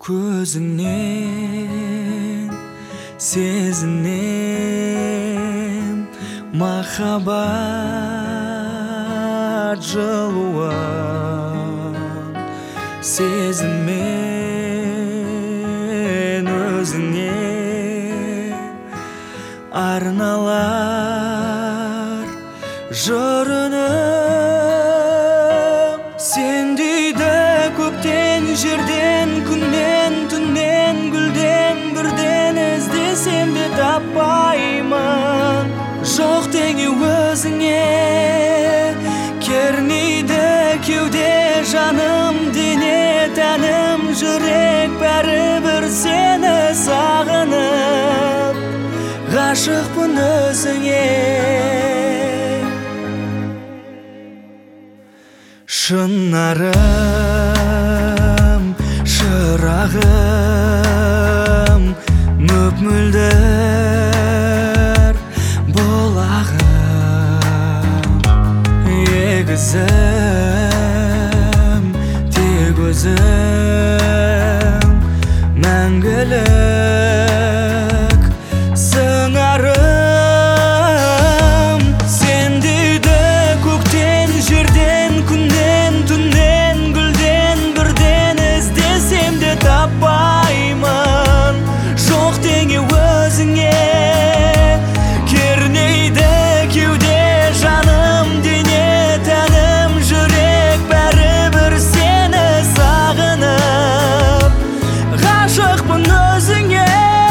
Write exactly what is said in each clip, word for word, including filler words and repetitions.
Көзіңнен сезінем махаббат жылуын, сезіммен өзіңе арналар жырының. Сен дейді көктен, жерден, күннен, түннен, гүлден бірден іздесем де таппаймын. Жоқ теңі өзіңе кернейді кеуде, жаным, дене, тәнім, жүрек бәрібір сені сағынып ғашықпын өзіңе. Шынарым, шырағым, мөп-мөлдір бұлағым, егізім, тек өзім, мәңгілік сыңарым. Сен дейді көктен, жерден, күннен, түннен, гүлден бірден іздесем де таппаймын. Жоқ теңі өзіңе кернейді кеуде, жаным, дене, тәнім, жүрек бәрібір сені сағынып ғашықпын өзіңе.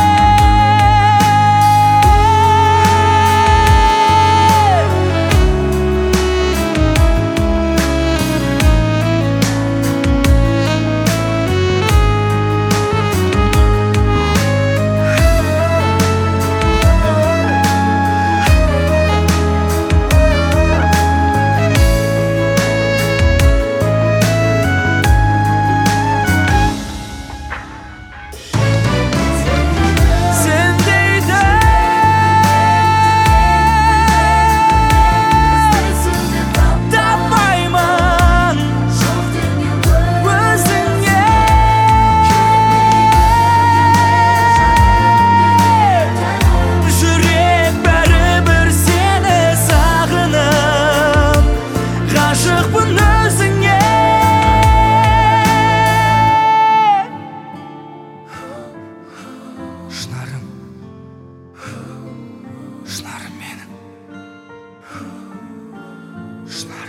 Шынарым, шынарым менің, шынарым.